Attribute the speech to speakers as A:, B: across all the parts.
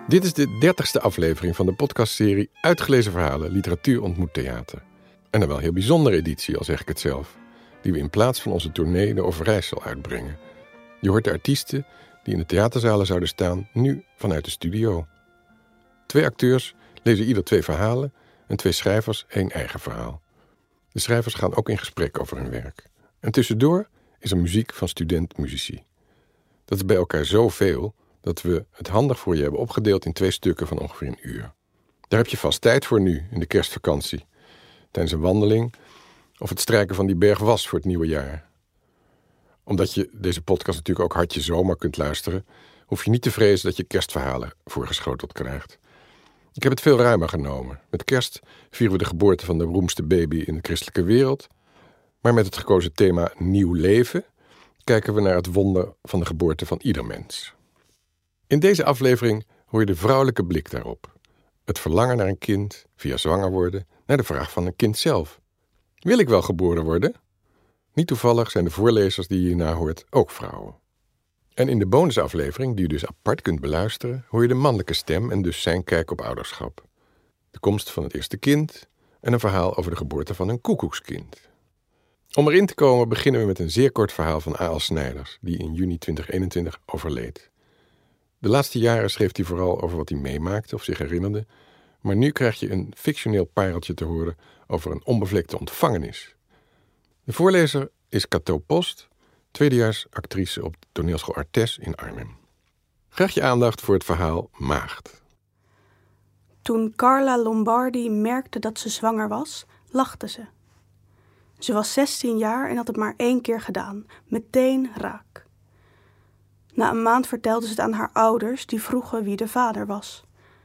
A: Dit is de 30ste aflevering van de podcastserie Uitgelezen verhalen, literatuur ontmoet theater. En een wel heel bijzondere editie, al zeg ik het zelf, die we in plaats van onze tournee de Overijssel uitbrengen. Je hoort de artiesten die in de theaterzalen zouden staan, nu vanuit de studio. 2 acteurs lezen ieder 2 verhalen en 2 schrijvers 1 eigen verhaal. De schrijvers gaan ook in gesprek over hun werk. En tussendoor is er muziek van student-muzici. Dat is bij elkaar zoveel dat we het handig voor je hebben opgedeeld in 2 stukken van ongeveer 1 uur. Daar heb je vast tijd voor nu, in de kerstvakantie. Tijdens een wandeling of het strijken van die berg was voor het nieuwe jaar. Omdat je deze podcast natuurlijk ook hartje zomaar kunt luisteren, hoef je niet te vrezen dat je kerstverhalen voorgeschoteld krijgt. Ik heb het veel ruimer genomen. Met kerst vieren we de geboorte van de beroemdste baby in de christelijke wereld. Maar met het gekozen thema nieuw leven kijken we naar het wonder van de geboorte van ieder mens. In deze aflevering hoor je de vrouwelijke blik daarop. Het verlangen naar een kind, via zwanger worden, naar de vraag van een kind zelf. Wil ik wel geboren worden? Niet toevallig zijn de voorlezers die je hierna hoort ook vrouwen. En in de bonusaflevering, die je dus apart kunt beluisteren, hoor je de mannelijke stem en dus zijn kijk op ouderschap. De komst van het eerste kind en een verhaal over de geboorte van een koekoekskind. Om erin te komen beginnen we met een zeer kort verhaal van A.L. Snijders, die in juni 2021 overleed. De laatste jaren schreef hij vooral over wat hij meemaakte of zich herinnerde, maar nu krijg je een fictioneel pareltje te horen over een onbevlekte ontvangenis. De voorlezer is Cato Post, tweedejaars actrice op de toneelschool Artes in Arnhem. Graag je aandacht voor het verhaal Maagd.
B: Toen Carla Lombardi merkte dat ze zwanger was, lachte ze. Ze was 16 jaar en had het maar 1 keer gedaan, meteen raak. Na een maand vertelde ze het aan haar ouders, die vroegen wie de vader was.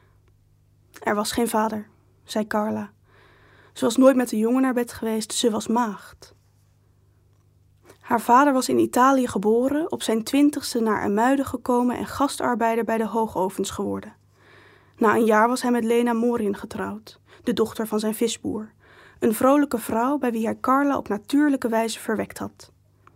B: Er was geen vader, zei Carla. Ze was nooit met een jongen naar bed geweest, ze was maagd. Haar vader was in Italië geboren, op zijn 20ste naar IJmuiden gekomen en gastarbeider bij de hoogovens geworden. Na een jaar was hij met Lena Morin getrouwd, de dochter van zijn visboer. Een vrolijke vrouw bij wie hij Carla op natuurlijke wijze verwekt had.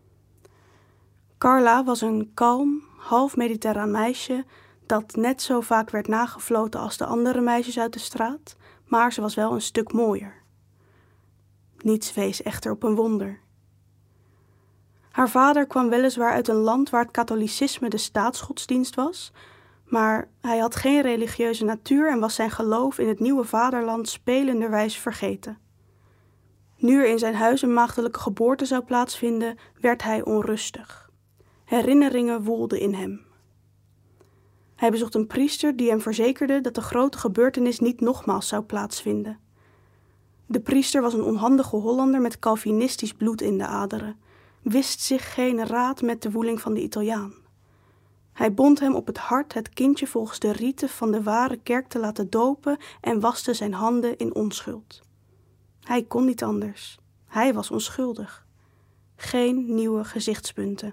B: Carla was een kalm, half-mediterraan meisje dat net zo vaak werd nagefloten als de andere meisjes uit de straat, maar ze was wel een stuk mooier. Niets wees echter op een wonder. Haar vader kwam weliswaar uit een land waar het katholicisme de staatsgodsdienst was, maar hij had geen religieuze natuur en was zijn geloof in het nieuwe vaderland spelenderwijs vergeten. Nu er in zijn huis een maagdelijke geboorte zou plaatsvinden, werd hij onrustig. Herinneringen woelden in hem. Hij bezocht een priester die hem verzekerde dat de grote gebeurtenis niet nogmaals zou plaatsvinden. De priester was een onhandige Hollander met Calvinistisch bloed in de aderen, wist zich geen raad met de woeling van de Italiaan. Hij bond hem op het hart het kindje volgens de riten van de ware kerk te laten dopen en waste zijn handen in onschuld. Hij kon niet anders. Hij was onschuldig. Geen nieuwe gezichtspunten.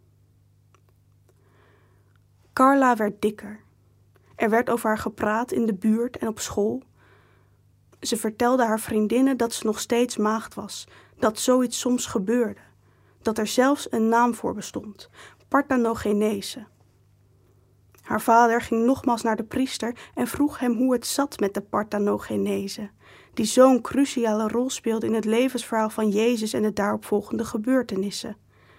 B: Carla werd dikker. Er werd over haar gepraat in de buurt en op school. Ze vertelde haar vriendinnen dat ze nog steeds maagd was, dat zoiets soms gebeurde, dat er zelfs een naam voor bestond, parthenogenese. Haar vader ging nogmaals naar de priester en vroeg hem hoe het zat met de parthenogenese, die zo'n cruciale rol speelde in het levensverhaal van Jezus en de daaropvolgende gebeurtenissen.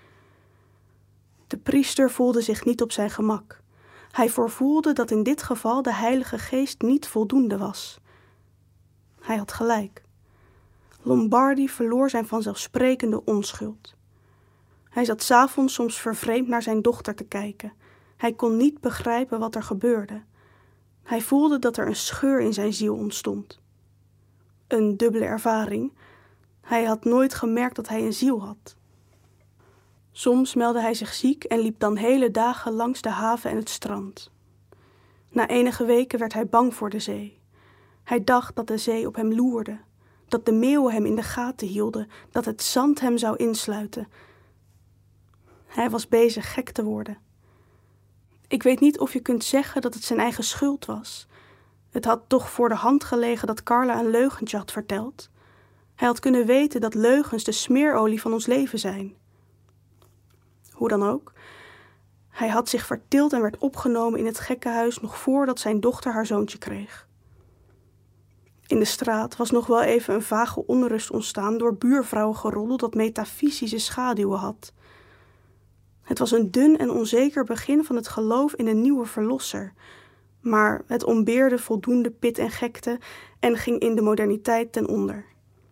B: De priester voelde zich niet op zijn gemak. Hij voorvoelde dat in dit geval de Heilige Geest niet voldoende was. Hij had gelijk. Lombardi verloor zijn vanzelfsprekende onschuld. Hij zat 's avonds soms vervreemd naar zijn dochter te kijken. Hij kon niet begrijpen wat er gebeurde. Hij voelde dat er een scheur in zijn ziel ontstond. Een dubbele ervaring. Hij had nooit gemerkt dat hij een ziel had. Soms meldde hij zich ziek en liep dan hele dagen langs de haven en het strand. Na enige weken werd hij bang voor de zee. Hij dacht dat de zee op hem loerde, dat de meeuwen hem in de gaten hielden, dat het zand hem zou insluiten. Hij was bezig gek te worden. Ik weet niet of je kunt zeggen dat het zijn eigen schuld was. Het had toch voor de hand gelegen dat Carla een leugentje had verteld. Hij had kunnen weten dat leugens de smeerolie van ons leven zijn. Hoe dan ook, Hij had zich vertild en werd opgenomen in het gekkenhuis nog voordat zijn dochter haar zoontje kreeg. In de straat was nog wel even een vage onrust ontstaan door buurvrouwengeroddel dat metafysische schaduwen had. Het was een dun en onzeker begin van het geloof in een nieuwe verlosser, maar het ontbeerde voldoende pit en gekte en ging in de moderniteit ten onder.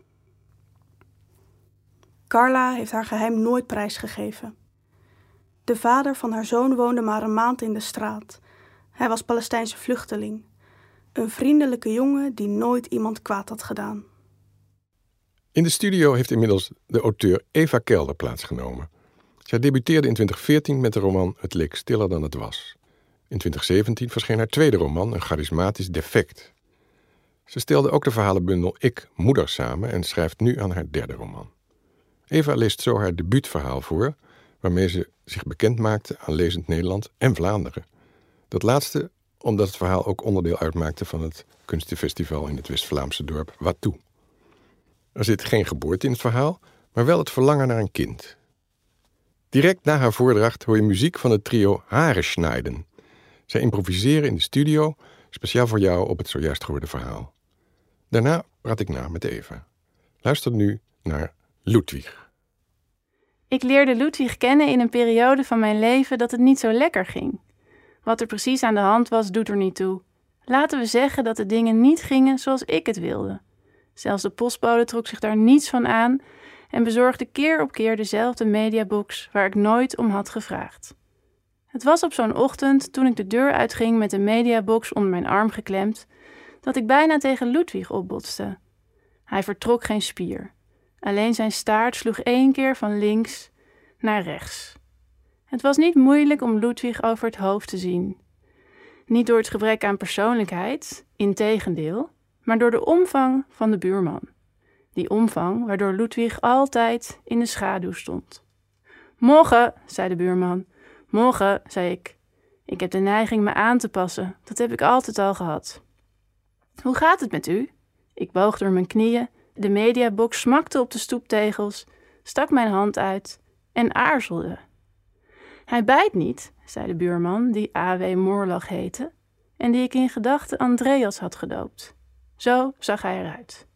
B: Carla heeft haar geheim nooit prijsgegeven. De vader van haar zoon woonde maar een maand in de straat. Hij was Palestijnse vluchteling. Een vriendelijke jongen die nooit iemand kwaad had gedaan.
A: In de studio heeft inmiddels de auteur Eva Kelder plaatsgenomen. Zij debuteerde in 2014 met de roman Het leek stiller dan het was. In 2017 verscheen haar tweede roman, een charismatisch defect. Ze stelde ook de verhalenbundel Ik, Moeder samen en schrijft nu aan haar derde roman. Eva leest zo haar debuutverhaal voor, waarmee ze zich bekend maakte aan Lezend Nederland en Vlaanderen. Dat laatste omdat het verhaal ook onderdeel uitmaakte van het kunstenfestival in het West-Vlaamse dorp Watou. Er zit geen geboorte in het verhaal, maar wel het verlangen naar een kind. Direct na haar voordracht hoor je muziek van het trio Harenschneiden. Zij improviseren in de studio, speciaal voor jou op het zojuist gehoorde verhaal. Daarna praat ik na met Eva. Luister nu naar Ludwig.
C: Ik leerde Ludwig kennen in een periode van mijn leven dat het niet zo lekker ging. Wat er precies aan de hand was, doet er niet toe. Laten we zeggen dat de dingen niet gingen zoals ik het wilde. Zelfs de postbode trok zich daar niets van aan en bezorgde keer op keer dezelfde mediabox waar ik nooit om had gevraagd. Het was op zo'n ochtend, toen ik de deur uitging met de mediabox onder mijn arm geklemd, dat ik bijna tegen Ludwig opbotste. Hij vertrok geen spier. Alleen zijn staart sloeg 1 keer van links naar rechts. Het was niet moeilijk om Ludwig over het hoofd te zien. Niet door het gebrek aan persoonlijkheid, integendeel, maar door de omvang van de buurman. Die omvang waardoor Ludwig altijd in de schaduw stond. Morgen, zei de buurman. Morgen, zei ik. Ik heb de neiging me aan te passen, dat heb ik altijd al gehad. Hoe gaat het met u? Ik boog door mijn knieën, de mediabox smakte op de stoeptegels, stak mijn hand uit en aarzelde. Hij bijt niet, zei de buurman, die A.W. Moorlag heette, en die ik in gedachten Andreas had gedoopt. Zo zag hij eruit.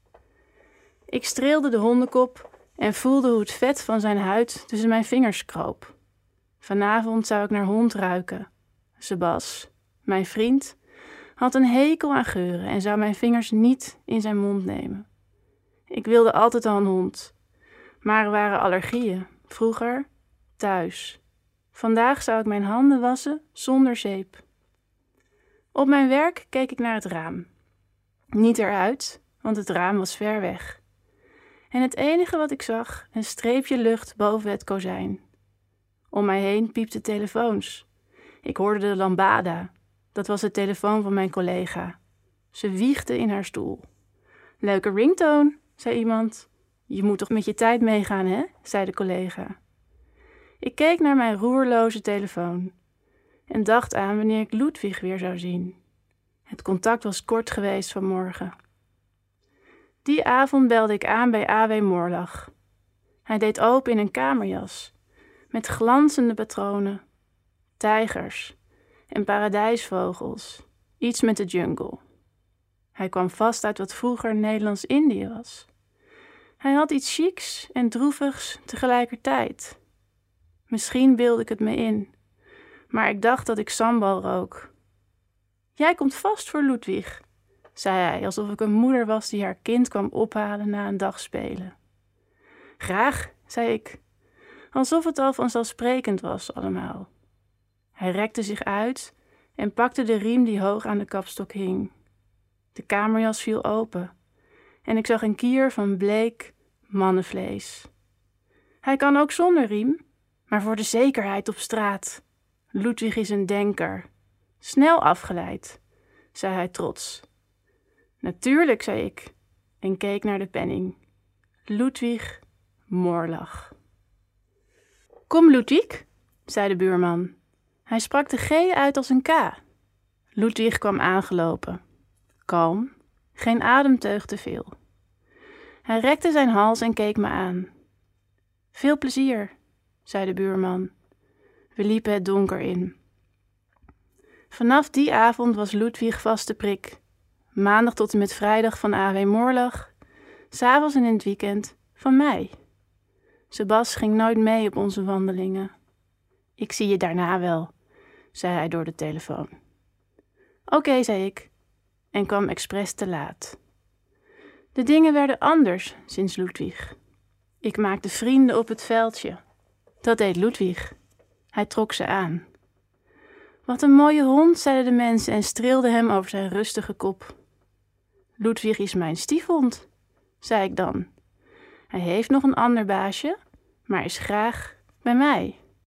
C: Ik streelde de hondenkop en voelde hoe het vet van zijn huid tussen mijn vingers kroop. Vanavond zou ik naar hond ruiken. Sebas, mijn vriend, had een hekel aan geuren en zou mijn vingers niet in zijn mond nemen. Ik wilde altijd al een hond, maar er waren allergieën. Vroeger, thuis. Vandaag zou ik mijn handen wassen zonder zeep. Op mijn werk keek ik naar het raam. Niet eruit, want het raam was ver weg. En het enige wat ik zag, een streepje lucht boven het kozijn. Om mij heen piepten telefoons. Ik hoorde de lambada. Dat was de telefoon van mijn collega. Ze wiegde in haar stoel. Leuke ringtone, zei iemand. Je moet toch met je tijd meegaan, hè? Zei de collega. Ik keek naar mijn roerloze telefoon en dacht aan wanneer ik Ludwig weer zou zien. Het contact was kort geweest vanmorgen. Die avond belde ik aan bij A.W. Moorlag. Hij deed open in een kamerjas, met glanzende patronen, tijgers en paradijsvogels, iets met de jungle. Hij kwam vast uit wat vroeger Nederlands-Indië was. Hij had iets chics en droevigs tegelijkertijd. Misschien beelde ik het me in, maar ik dacht dat ik sambal rook. Jij komt vast voor Ludwig, zei hij, alsof ik een moeder was die haar kind kwam ophalen na een dag spelen. Graag, zei ik, alsof het al vanzelfsprekend was allemaal. Hij rekte zich uit en pakte de riem die hoog aan de kapstok hing. De kamerjas viel open en ik zag een kier van bleek mannenvlees. Hij kan ook zonder riem, maar voor de zekerheid op straat. Ludwig is een denker. Snel afgeleid, zei hij trots. Natuurlijk, zei ik en keek naar de penning. Ludwig Moorlag. Kom, Ludwig, zei de buurman. Hij sprak de G uit als een K. Ludwig kwam aangelopen. Kalm, geen ademteug te veel. Hij rekte zijn hals en keek me aan. Veel plezier, zei de buurman. We liepen het donker in. Vanaf die avond was Ludwig vaste prik. Maandag tot en met vrijdag van A.W. Moorlag, 's avonds en in het weekend van mij. Sebas ging nooit mee op onze wandelingen. Ik zie je daarna wel, zei hij door de telefoon. Oké, zei ik, en kwam expres te laat. De dingen werden anders sinds Ludwig. Ik maakte vrienden op het veldje. Dat deed Ludwig. Hij trok ze aan. Wat een mooie hond, zeiden de mensen en streelden hem over zijn rustige kop. Ludwig is mijn stiefhond, zei ik dan. Hij heeft nog een ander baasje, maar is graag bij mij.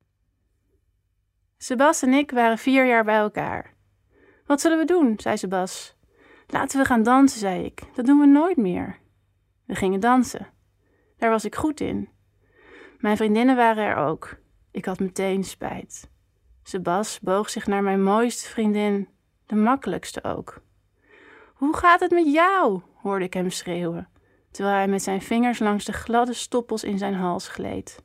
C: Sebas en ik waren 4 jaar bij elkaar. Wat zullen we doen, zei Sebas. Laten we gaan dansen, zei ik. Dat doen we nooit meer. We gingen dansen. Daar was ik goed in. Mijn vriendinnen waren er ook. Ik had meteen spijt. Sebas boog zich naar mijn mooiste vriendin, de makkelijkste ook. Hoe gaat het met jou? Hoorde ik hem schreeuwen, terwijl hij met zijn vingers langs de gladde stoppels in zijn hals gleed.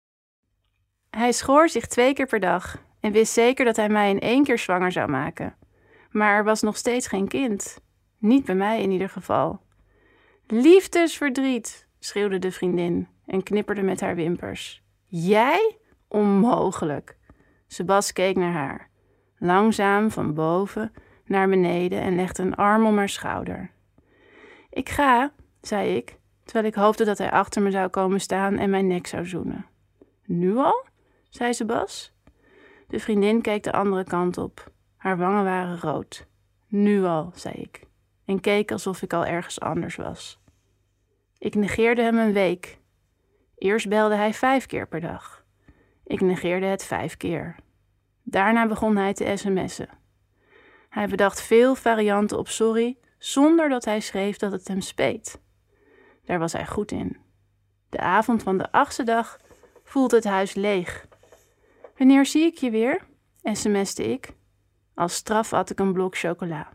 C: Hij schoor zich 2 keer per dag en wist zeker dat hij mij in 1 keer zwanger zou maken. Maar er was nog steeds geen kind. Niet bij mij in ieder geval. Liefdesverdriet, schreeuwde de vriendin en knipperde met haar wimpers. Jij? Onmogelijk. Sebas keek naar haar, langzaam van boven naar beneden en legde een arm om haar schouder. Ik ga, zei ik, terwijl ik hoopte dat hij achter me zou komen staan en mijn nek zou zoenen. Nu al? Zei Sebas. De vriendin keek de andere kant op. Haar wangen waren rood. Nu al, zei ik, en keek alsof ik al ergens anders was. Ik negeerde hem een week. Eerst belde hij 5 keer per dag. Ik negeerde het 5 keer. Daarna begon hij te sms'en. Hij bedacht veel varianten op sorry, zonder dat hij schreef dat het hem speet. Daar was hij goed in. De avond van de 8e dag voelde het huis leeg. Wanneer zie ik je weer? sms'te ik. Als straf at ik een blok chocola.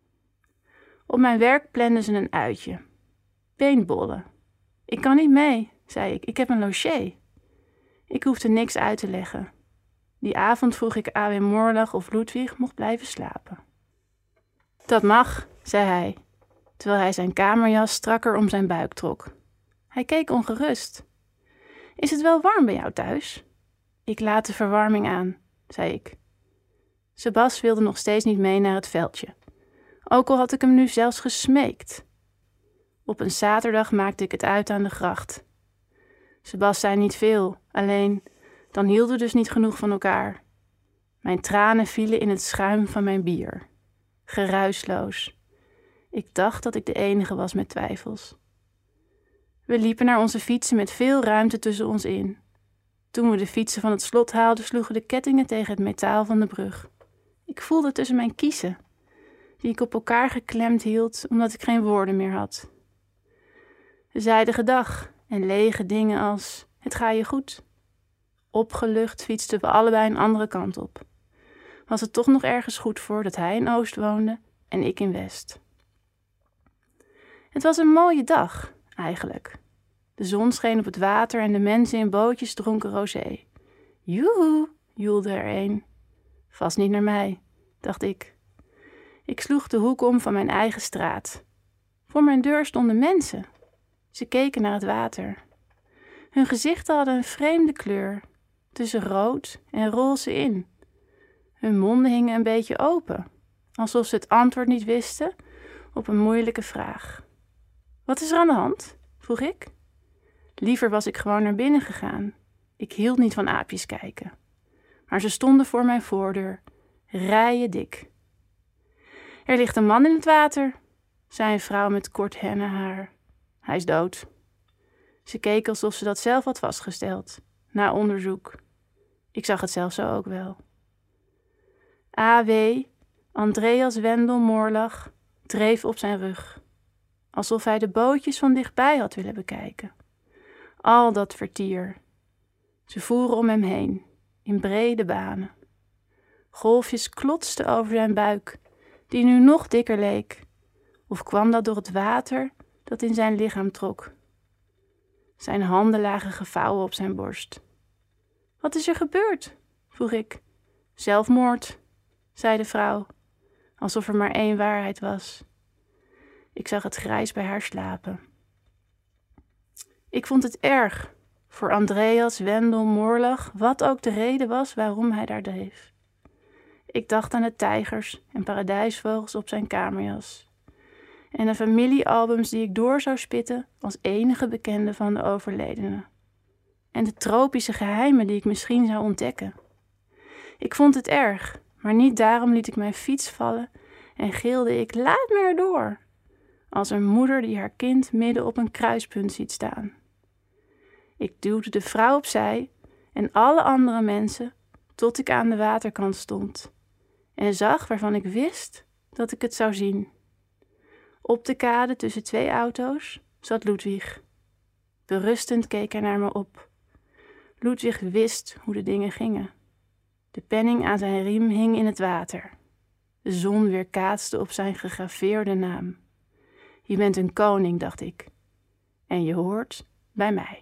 C: Op mijn werk planden ze een uitje. Paintballen. Ik kan niet mee, zei ik. Ik heb een logé. Ik hoefde niks uit te leggen. Die avond vroeg ik A.W. Moorlag of Ludwig mocht blijven slapen. Dat mag, zei hij, terwijl hij zijn kamerjas strakker om zijn buik trok. Hij keek ongerust. Is het wel warm bij jou thuis? Ik laat de verwarming aan, zei ik. Sebas wilde nog steeds niet mee naar het veldje. Ook al had ik hem nu zelfs gesmeekt. Op een zaterdag maakte ik het uit aan de gracht. Sebas zei niet veel, alleen dan hielden we dus niet genoeg van elkaar. Mijn tranen vielen in het schuim van mijn bier. Geruisloos. Ik dacht dat ik de enige was met twijfels. We liepen naar onze fietsen met veel ruimte tussen ons in. Toen we de fietsen van het slot haalden, sloegen de kettingen tegen het metaal van de brug. Ik voelde tussen mijn kiezen, die ik op elkaar geklemd hield omdat ik geen woorden meer had. We zeiden gedag en lege dingen als, het gaat je goed. Opgelucht fietsten we allebei een andere kant op. Was het toch nog ergens goed voor dat hij in Oost woonde en ik in West. Het was een mooie dag, eigenlijk. De zon scheen op het water en de mensen in bootjes dronken rosé. Joehoe, joelde er een. Vast niet naar mij, dacht ik. Ik sloeg de hoek om van mijn eigen straat. Voor mijn deur stonden mensen. Ze keken naar het water. Hun gezichten hadden een vreemde kleur, tussen rood en roze in. Hun monden hingen een beetje open, alsof ze het antwoord niet wisten op een moeilijke vraag. Wat is er aan de hand? Vroeg ik. Liever was ik gewoon naar binnen gegaan. Ik hield niet van aapjes kijken. Maar ze stonden voor mijn voordeur, rijen dik. Er ligt een man in het water, zei een vrouw met kort hennenhaar. Hij is dood. Ze keek alsof ze dat zelf had vastgesteld, na onderzoek. Ik zag het zelf zo ook wel. A.W. Andreas Wendel Moorlag dreef op zijn rug, alsof hij de bootjes van dichtbij had willen bekijken. Al dat vertier. Ze voeren om hem heen, in brede banen. Golfjes klotsten over zijn buik, die nu nog dikker leek. Of kwam dat door het water dat in zijn lichaam trok? Zijn handen lagen gevouwen op zijn borst. Wat is er gebeurd? vroeg ik. Zelfmoord, zei de vrouw, alsof er maar één waarheid was. Ik zag het grijs bij haar slapen. Ik vond het erg, voor Andreas, Wendel, Moorlag, wat ook de reden was waarom hij daar dreef. Ik dacht aan de tijgers en paradijsvogels op zijn kamerjas. En de familiealbums die ik door zou spitten als enige bekende van de overledene. En de tropische geheimen die ik misschien zou ontdekken. Ik vond het erg, maar niet daarom liet ik mijn fiets vallen en gilde ik, laat me erdoor. Als een moeder die haar kind midden op een kruispunt ziet staan. Ik duwde de vrouw opzij en alle andere mensen tot ik aan de waterkant stond. En zag waarvan ik wist dat ik het zou zien. Op de kade tussen 2 auto's zat Ludwig. Berustend keek hij naar me op. Ludwig wist hoe de dingen gingen. De penning aan zijn riem hing in het water. De zon weerkaatste op zijn gegraveerde naam. Je bent een koning, dacht ik. En je hoort bij mij.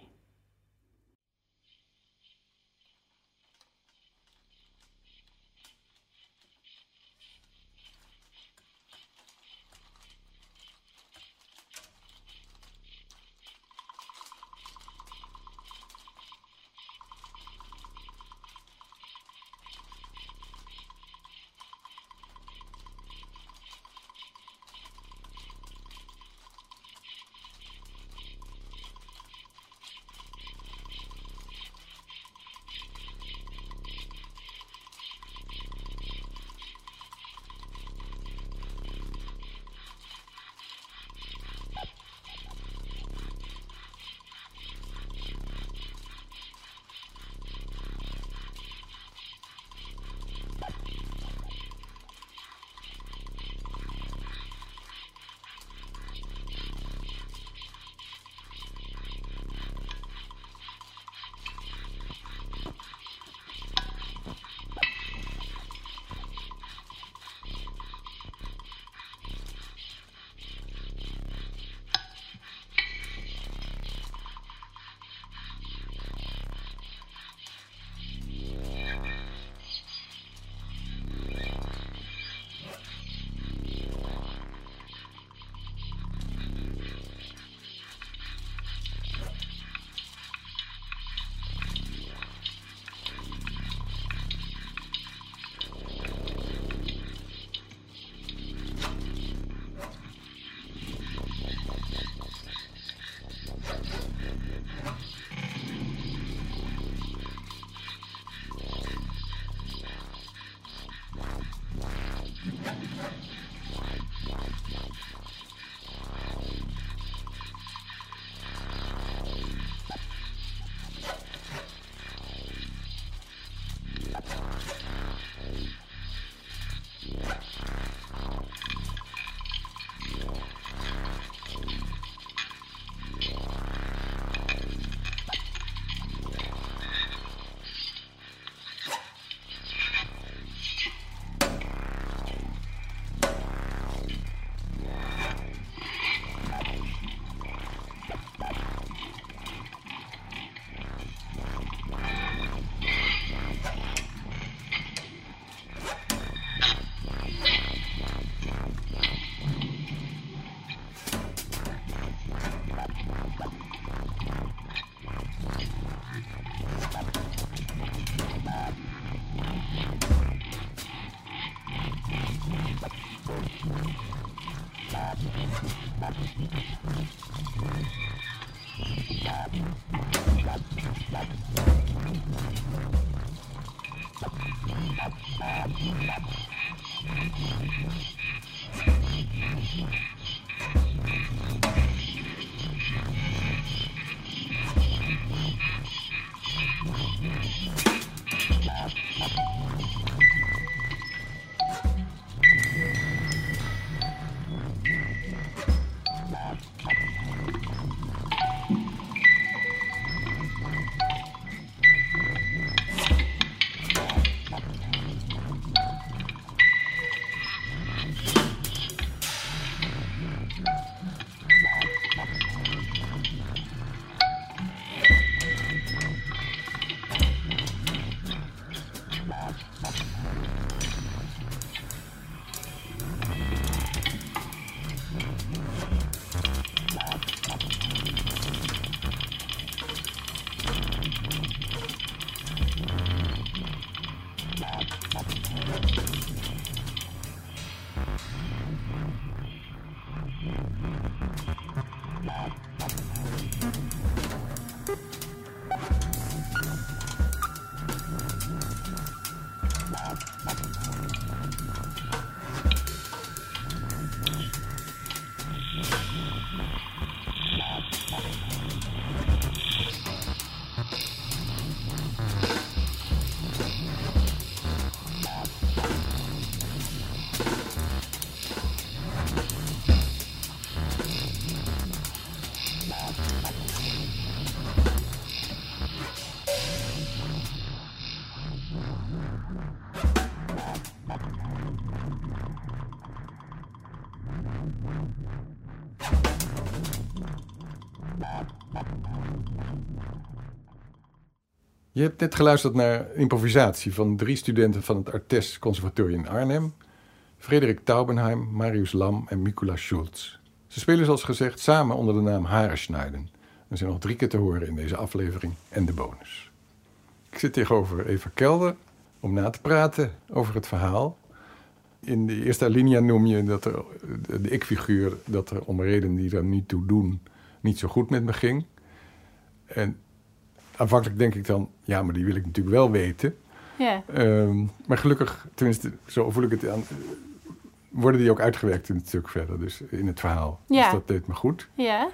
A: Je hebt net geluisterd naar improvisatie van 3 studenten van het Artes Conservatorium in Arnhem. Frederik Taubenheim, Marius Lam en Mikula Schulz. Ze spelen zoals gezegd samen onder de naam Harenschneiden. En zijn nog 3 keer te horen in deze aflevering en de bonus. Ik zit tegenover Eva Kelder om na te praten over het verhaal. In de eerste alinea noem je dat de ik-figuur, dat er om redenen die er niet toe doen, niet zo goed met me ging. En aanvankelijk denk ik dan, ja, maar die wil ik natuurlijk wel weten.
C: Ja.
A: Maar gelukkig, tenminste, zo voel ik het aan, worden die ook uitgewerkt in het stuk verder, dus in het verhaal.
C: Ja.
A: Dus dat deed me goed.
C: Ja.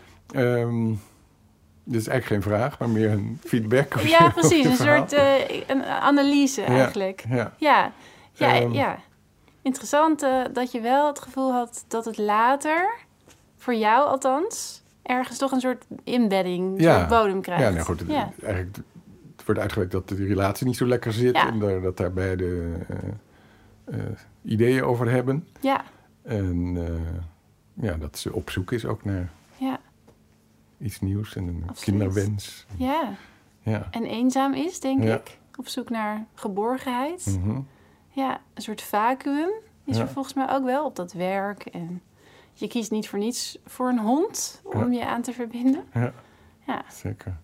A: Dit is eigenlijk geen vraag, maar meer een feedback.
C: Ja, precies. Een soort een analyse eigenlijk. Ja. Interessant dat je wel het gevoel had dat het later, voor jou althans, ergens toch een soort embedding, een soort bodem krijgt.
A: Ja, nou goed. Eigenlijk het wordt uitgewerkt dat de relatie niet zo lekker zit. Ja. En dat daar beide ideeën over hebben.
C: Ja.
A: En dat ze op zoek is ook naar iets nieuws en een kinderwens.
C: Ja. En eenzaam is, denk ik. Op zoek naar geborgenheid.
A: Mm-hmm.
C: Ja, een soort vacuüm is er volgens mij ook wel op dat werk. En je kiest niet voor niets voor een hond om je aan te verbinden. Ja.
A: Zeker.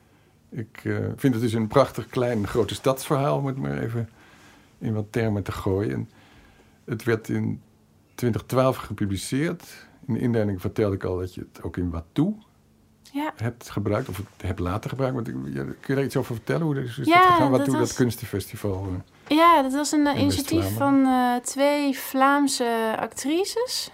A: Ik vind het dus een prachtig klein grote stadsverhaal, om het maar even in wat termen te gooien. En het werd in 2012 gepubliceerd. In de inleiding vertelde ik al dat je het ook in Watteau hebt gebruikt, of het hebt later gebruikt. Kun je daar iets over vertellen? Hoe is dat gegaan? Watteau, dat kunstenfestival?
C: Ja, dat was een initiatief van 2 Vlaamse actrices.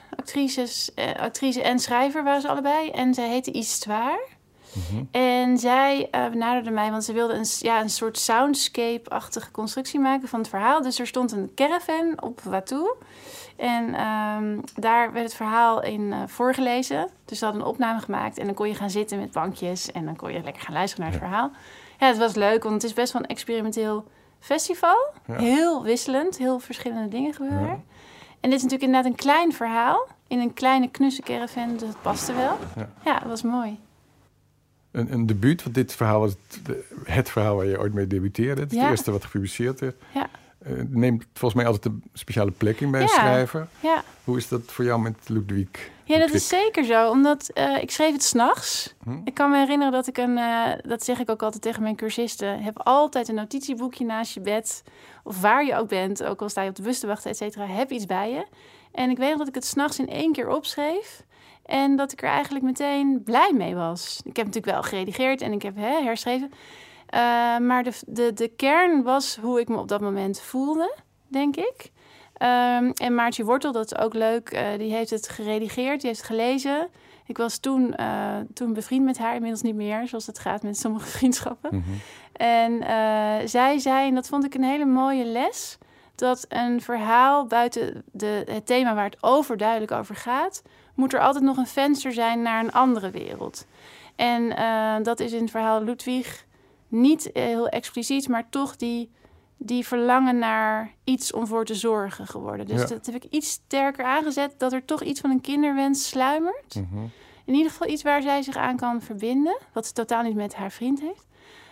C: Actrice en schrijver waren ze allebei. En zij heette Histoire. Mm-hmm. En zij benaderde mij, want ze wilde een soort soundscape-achtige constructie maken van het verhaal. Dus er stond een caravan op Watteau. En daar werd het verhaal in voorgelezen. Dus ze hadden een opname gemaakt. En dan kon je gaan zitten met bankjes. En dan kon je lekker gaan luisteren naar het verhaal. Ja, het was leuk, want het is best wel een experimenteel festival. Ja. Heel wisselend, heel verschillende dingen gebeuren. Ja. En dit is natuurlijk inderdaad een klein verhaal. In een kleine knusse caravan, dus dat paste wel. Ja, dat was mooi.
A: Een debuut, want dit verhaal was het verhaal waar je ooit mee debuteerde. Het eerste wat gepubliceerd werd. Ja. Neemt volgens mij altijd een speciale plek in bij een schrijver. Ja. Hoe is dat voor jou met Ludwig?
C: Ja, dat is zeker zo. Omdat ik schreef het 's nachts. Ik kan me herinneren dat ik dat zeg ik ook altijd tegen mijn cursisten, heb altijd een notitieboekje naast je bed. Of waar je ook bent, ook al sta je op de bus te wachten, et cetera. Heb iets bij je. En ik weet nog dat ik het 's nachts in 1 keer opschreef. En dat ik er eigenlijk meteen blij mee was. Ik heb natuurlijk wel geredigeerd en ik heb herschreven. Maar de kern was hoe ik me op dat moment voelde, denk ik. En Maartje Wortel, dat is ook leuk, die heeft het geredigeerd, die heeft het gelezen. Ik was toen bevriend met haar, inmiddels niet meer, zoals het gaat met sommige vriendschappen. Mm-hmm. En zij zei, en dat vond ik een hele mooie les, dat een verhaal buiten het thema waar het overduidelijk over gaat, moet er altijd nog een venster zijn naar een andere wereld. En dat is in het verhaal Ludwig niet heel expliciet, maar toch die verlangen naar iets om voor te zorgen geworden. Dus dat heb ik iets sterker aangezet, dat er toch iets van een kinderwens sluimert. Mm-hmm. In ieder geval iets waar zij zich aan kan verbinden, wat ze totaal niet met haar vriend heeft.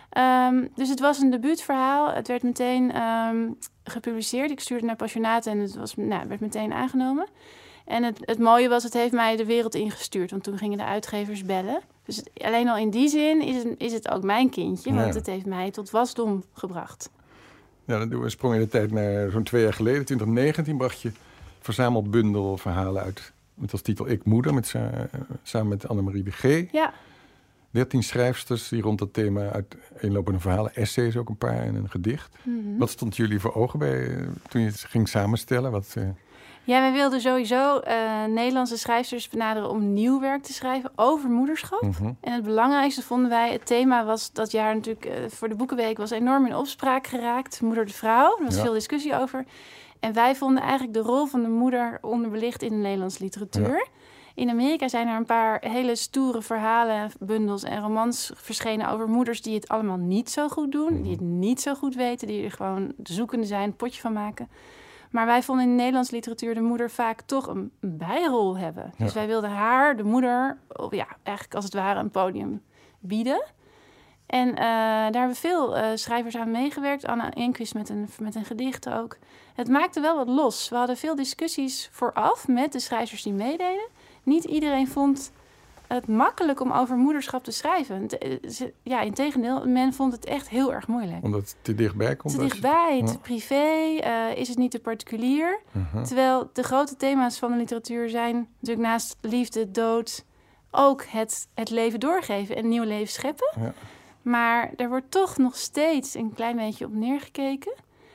C: Dus het was een debuutverhaal. Het werd meteen gepubliceerd. Ik stuurde het naar Passionaten en het werd meteen aangenomen. En het mooie was, het heeft mij de wereld ingestuurd. Want toen gingen de uitgevers bellen. Dus alleen al in die zin is het ook mijn kindje. Want het heeft mij tot wasdom gebracht.
A: Ja, dan doen we een sprong in de tijd naar zo'n 2 jaar geleden. 2019 bracht je verzameld bundel verhalen uit. Met als titel Ik Moeder, samen met Annemarie de G.
C: Ja.
A: 13 schrijfsters die rond dat thema uiteenlopende verhalen, essays ook een paar en een gedicht. Mm-hmm. Wat stond jullie voor ogen toen je het ging samenstellen?
C: Ja, wij wilden sowieso Nederlandse schrijfsters benaderen om nieuw werk te schrijven over moederschap. Mm-hmm. En het belangrijkste vonden wij, het thema was dat jaar natuurlijk voor de Boekenweek was enorm in opspraak geraakt. Moeder de vrouw, er was veel discussie over. En wij vonden eigenlijk de rol van de moeder onderbelicht in de Nederlandse literatuur. Ja. In Amerika zijn er een paar hele stoere verhalen, bundels en romans verschenen over moeders die het allemaal niet zo goed doen. Mm-hmm. Die het niet zo goed weten, die er gewoon zoekende zijn, een potje van maken. Maar wij vonden in de Nederlandse literatuur de moeder vaak toch een bijrol hebben.
A: Ja.
C: Dus wij wilden haar, de moeder, eigenlijk als het ware een podium bieden. En daar hebben veel schrijvers aan meegewerkt. Anna Enquist met een gedicht ook. Het maakte wel wat los. We hadden veel discussies vooraf met de schrijvers die meededen. Niet iedereen vond het makkelijk om over moederschap te schrijven. Integendeel, men vond het echt heel erg moeilijk.
A: Omdat het te dichtbij komt?
C: Te dichtbij, te privé, is het niet te particulier. Terwijl de grote thema's van de literatuur zijn natuurlijk naast liefde, dood, ook het leven doorgeven en nieuw leven scheppen.
A: Ja.
C: Maar er wordt toch nog steeds een klein beetje op neergekeken.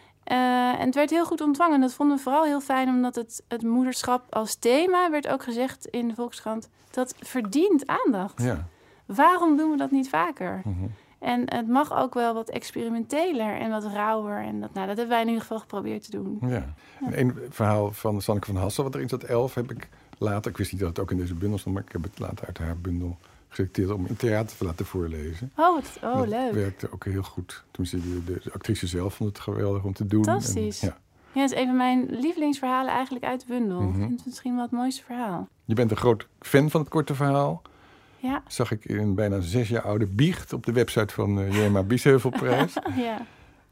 C: En het werd heel goed ontvangen. Dat vonden we vooral heel fijn, omdat het moederschap als thema, werd ook gezegd in de Volkskrant, dat verdient aandacht.
A: Ja.
C: Waarom doen we dat niet vaker? En het mag ook wel wat experimenteler en wat rauwer. En dat hebben wij in ieder geval geprobeerd te doen.
A: Ja. En een verhaal van Sanneke van Hassel, wat erin zat, 11, heb ik later, ik wist niet dat het ook in deze bundel stond, maar ik heb het later uit haar bundel geselecteerd om in theater te laten voorlezen.
C: Dat
A: Dat
C: leuk.
A: werkte ook heel goed. Tenminste, de actrice zelf vond het geweldig om te doen.
C: Fantastisch.
A: En,
C: ja, het is een van mijn lievelingsverhalen eigenlijk uit de bundel. Ik vind het misschien wel het mooiste verhaal.
A: Je bent een groot fan van het korte verhaal.
C: Ja.
A: Zag ik in een bijna 6 jaar oude biecht op de website van J.M.A. Biesheuvelprijs.
C: Ja.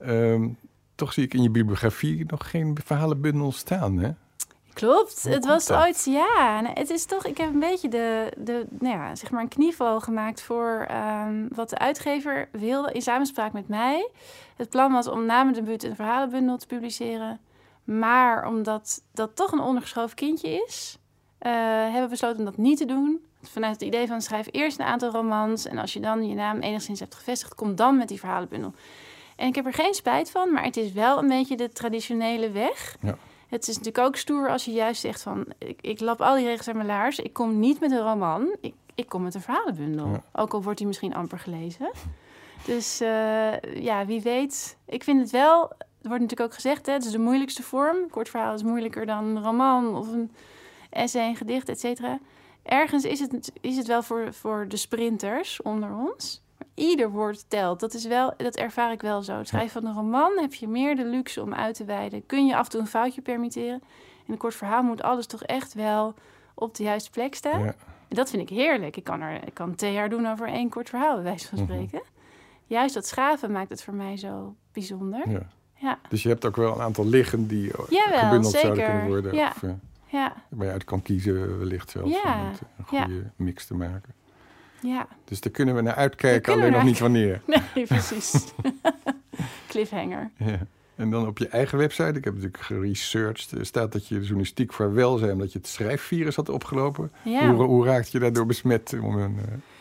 A: Toch zie ik in je bibliografie nog geen verhalenbundel staan, hè?
C: Klopt,
A: Hoe
C: het
A: komt
C: was
A: dat?
C: ooit, het is toch, ik heb een beetje zeg maar een knieval gemaakt voor wat de uitgever wilde in samenspraak met mij. Het plan was om na mijn debuut een verhalenbundel te publiceren, maar omdat dat toch een ondergeschoven kindje is, hebben we besloten om dat niet te doen. Vanuit het idee van schrijf eerst een aantal romans en als je dan je naam enigszins hebt gevestigd, kom dan met die verhalenbundel. En ik heb er geen spijt van, maar het is wel een beetje de traditionele weg.
A: Ja.
C: Het is natuurlijk ook stoer als je juist zegt van, ik lap al die regels aan mijn laars. Ik kom niet met een roman, ik kom met een verhalenbundel.
A: Ja.
C: Ook al wordt die misschien amper gelezen. Dus wie weet. Ik vind het wel, er wordt natuurlijk ook gezegd, het is de moeilijkste vorm. Een kort verhaal is moeilijker dan een roman of een essay, een gedicht, et cetera. Ergens is het wel voor de sprinters onder ons. Maar ieder woord telt. Dat ervaar ik wel zo. Het schrijven van een roman heb je meer de luxe om uit te wijden. Kun je af en toe een foutje permitteren. In een kort verhaal moet alles toch echt wel op de juiste plek staan.
A: Ja.
C: En dat vind ik heerlijk. Ik kan 2 jaar doen over 1 kort verhaal, bij wijze van spreken. Juist dat schaven maakt het voor mij zo bijzonder.
A: Ja.
C: Ja.
A: Dus je hebt ook wel een aantal liggen die
C: Jawel,
A: gebundeld
C: zeker.
A: zouden kunnen worden.
C: Ja.
A: Of
C: Ja,
A: waar je uit kan kiezen wellicht zelfs
C: Ja.
A: om het een goede mix te maken.
C: ja.
A: Dus daar kunnen we naar uitkijken,
C: Daar
A: alleen
C: kunnen
A: nog
C: we
A: niet wanneer.
C: Nee, precies. Cliffhanger.
A: Ja. En dan op je eigen website, ik heb natuurlijk geresearched, staat dat je de journalistiek voor welzijn, omdat je het schrijfvirus had opgelopen.
C: Ja.
A: Hoe raakte je daardoor besmet om een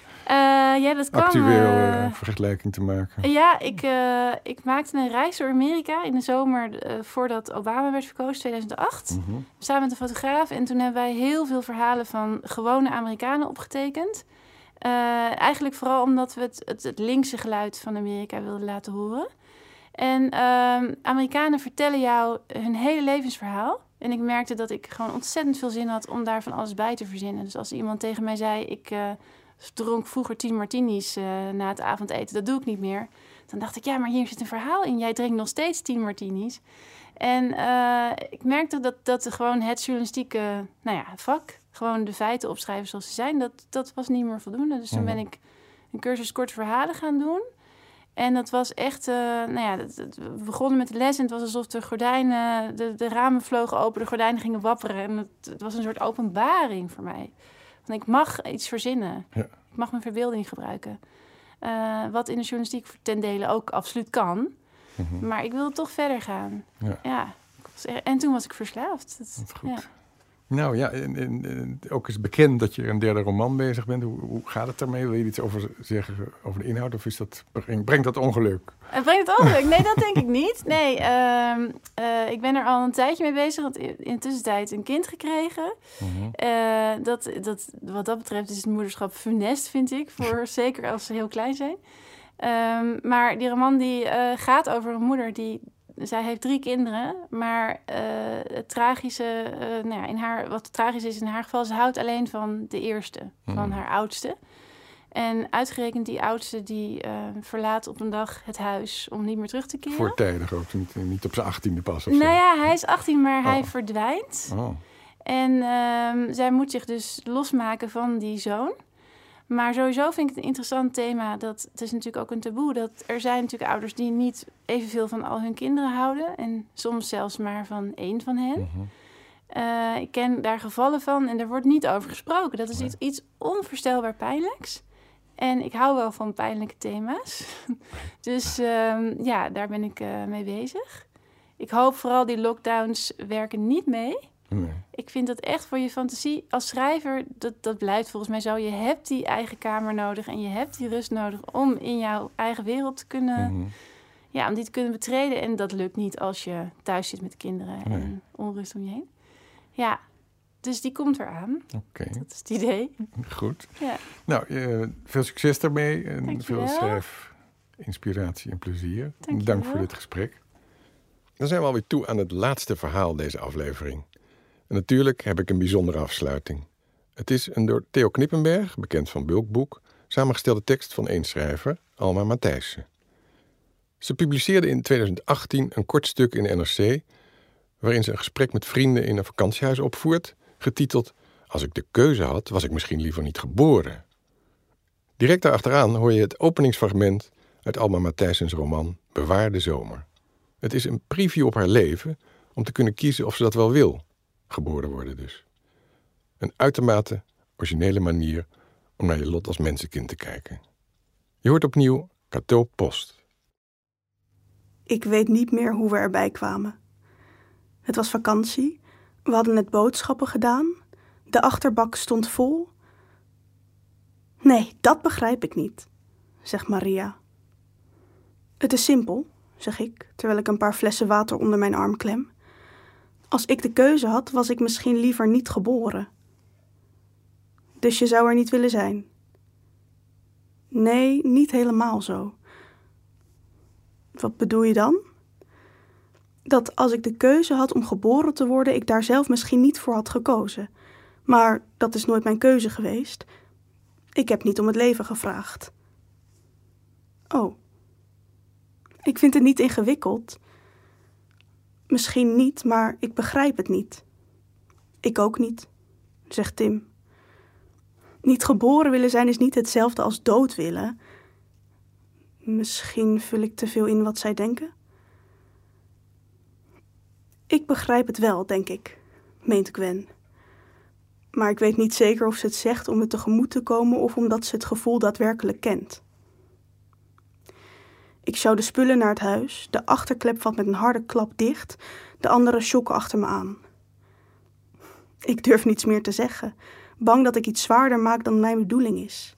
C: Dat kan.
A: actuele vergelijking te maken?
C: Ja, ik maakte een reis door Amerika in de zomer voordat Obama werd verkozen, 2008. Samen met een fotograaf. En toen hebben wij heel veel verhalen van gewone Amerikanen opgetekend. Eigenlijk vooral omdat we het linkse geluid van Amerika wilden laten horen. En Amerikanen vertellen jou hun hele levensverhaal. En ik merkte dat ik gewoon ontzettend veel zin had om daar van alles bij te verzinnen. Dus als iemand tegen mij zei, ik dronk vroeger 10 martinis na het avondeten, dat doe ik niet meer. Dan dacht ik, ja, maar hier zit een verhaal in. Jij drinkt nog steeds 10 martinis. En ik merkte dat gewoon het journalistieke vak, gewoon de feiten opschrijven zoals ze zijn, dat was niet meer voldoende. Dus toen ben ik een cursus korte verhalen gaan doen. En dat was echt, we begonnen met de les en het was alsof de gordijnen, de ramen vlogen open, de gordijnen gingen wapperen. En het was een soort openbaring voor mij. Want ik mag iets verzinnen. Ja. Ik mag mijn verbeelding gebruiken. Wat in de journalistiek ten dele ook absoluut kan. Maar ik wilde toch verder gaan. Ja. En toen was ik verslaafd.
A: Dat is goed. Ja. Nou ja, en ook is bekend dat je een 3e roman bezig bent. Hoe gaat het daarmee? Wil je iets over zeggen over de inhoud? Of brengt dat ongeluk?
C: Brengt het ongeluk? Nee, dat denk ik niet. Nee, ik ben er al een tijdje mee bezig. Want in de tussentijd een kind gekregen. Wat dat betreft is het moederschap funest, vind ik. Zeker als ze heel klein zijn. Maar die roman die gaat over een moeder zij heeft 3 kinderen, maar het tragische, wat tragisch is in haar geval, ze houdt alleen van de eerste, van haar oudste. En uitgerekend die oudste die verlaat op een dag het huis om niet meer terug te keren.
A: Voortijdig ook, niet op zijn 18e pas of zo.
C: Nou ja, hij is 18, maar hij verdwijnt.
A: Oh.
C: En zij moet zich dus losmaken van die zoon. Maar sowieso vind ik het een interessant thema. Dat het is natuurlijk ook een taboe. Dat er zijn natuurlijk ouders die niet evenveel van al hun kinderen houden. En soms zelfs maar van 1 van hen.
A: Mm-hmm.
C: Ik ken daar gevallen van en er wordt niet over gesproken. Dat is iets onvoorstelbaar pijnlijks. En ik hou wel van pijnlijke thema's. Dus daar ben ik mee bezig. Ik hoop vooral die lockdowns werken niet mee.
A: Nee.
C: Ik vind dat echt voor je fantasie als schrijver, dat blijft volgens mij zo. Je hebt die eigen kamer nodig en je hebt die rust nodig om in jouw eigen wereld te kunnen, om die te kunnen betreden. En dat lukt niet als je thuis zit met kinderen en onrust om je heen. Ja, dus die komt eraan.
A: Okay.
C: Dat is het idee.
A: Goed.
C: Ja.
A: Nou, veel succes daarmee en
C: Dankjewel.
A: veel schrijfinspiratie en plezier.
C: Dankjewel.
A: Dank voor dit gesprek. Dan zijn we alweer toe aan het laatste verhaal deze aflevering. En natuurlijk heb ik een bijzondere afsluiting. Het is een door Theo Knippenberg, bekend van Bulkboek, samengestelde tekst van één schrijver, Alma Matthijssen. Ze publiceerde in 2018 een kort stuk in de NRC, waarin ze een gesprek met vrienden in een vakantiehuis opvoert, getiteld Als ik de keuze had, was ik misschien liever niet geboren. Direct daarachteraan hoor je het openingsfragment uit Alma Matthijssens roman Bewaarde Zomer. Het is een preview op haar leven om te kunnen kiezen of ze dat wel wil. Geboren worden dus. Een uitermate originele manier om naar je lot als mensenkind te kijken. Je hoort opnieuw Cato Post.
B: Ik weet niet meer hoe we erbij kwamen. Het was vakantie, we hadden net boodschappen gedaan, de achterbak stond vol. Nee, dat begrijp ik niet, zegt Maria. Het is simpel, zeg ik, terwijl ik een paar flessen water onder mijn arm klem. Als ik de keuze had, was ik misschien liever niet geboren. Dus je zou er niet willen zijn? Nee, niet helemaal zo. Wat bedoel je dan? Dat als ik de keuze had om geboren te worden, ik daar zelf misschien niet voor had gekozen. Maar dat is nooit mijn keuze geweest. Ik heb niet om het leven gevraagd. Oh. Ik vind het niet ingewikkeld. Misschien niet, maar ik begrijp het niet. Ik ook niet, zegt Tim. Niet geboren willen zijn is niet hetzelfde als dood willen. Misschien vul ik te veel in wat zij denken. Ik begrijp het wel, denk ik, meent Gwen. Maar ik weet niet zeker of ze het zegt om me tegemoet te komen of omdat ze het gevoel daadwerkelijk kent. Ik sjouw de spullen naar het huis, de achterklep valt met een harde klap dicht, de andere sjokken achter me aan. Ik durf niets meer te zeggen, bang dat ik iets zwaarder maak dan mijn bedoeling is.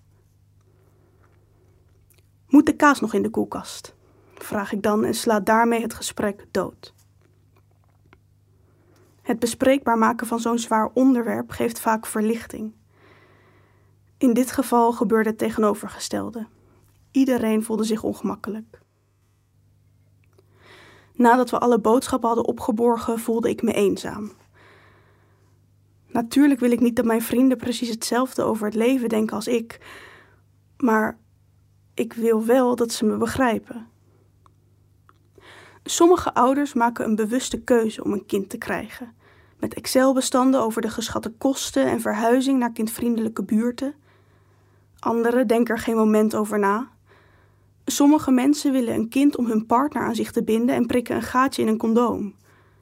B: Moet de kaas nog in de koelkast? Vraag ik dan en sla daarmee het gesprek dood. Het bespreekbaar maken van zo'n zwaar onderwerp geeft vaak verlichting. In dit geval gebeurde het tegenovergestelde. Iedereen voelde zich ongemakkelijk. Nadat we alle boodschappen hadden opgeborgen, voelde ik me eenzaam. Natuurlijk wil ik niet dat mijn vrienden precies hetzelfde over het leven denken als ik, maar ik wil wel dat ze me begrijpen. Sommige ouders maken een bewuste keuze om een kind te krijgen, met Excel-bestanden over de geschatte kosten en verhuizing naar kindvriendelijke buurten. Anderen denken er geen moment over na. Sommige mensen willen een kind om hun partner aan zich te binden en prikken een gaatje in een condoom.